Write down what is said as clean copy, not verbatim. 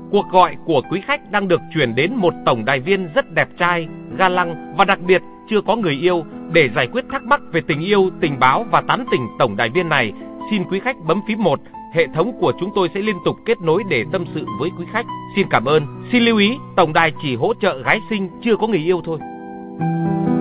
Cuộc gọi của quý khách đang được chuyển đến một tổng đài viên rất đẹp trai, ga lăng và đặc biệt chưa có người yêu. Để giải quyết thắc mắc về tình yêu, tình báo và tán tỉnh tổng đài viên này, xin quý khách bấm phím 1. Hệ thống của chúng tôi sẽ liên tục kết nối để tâm sự với quý khách. Xin cảm ơn. Xin lưu ý, tổng đài chỉ hỗ trợ gái xinh chưa có người yêu thôi.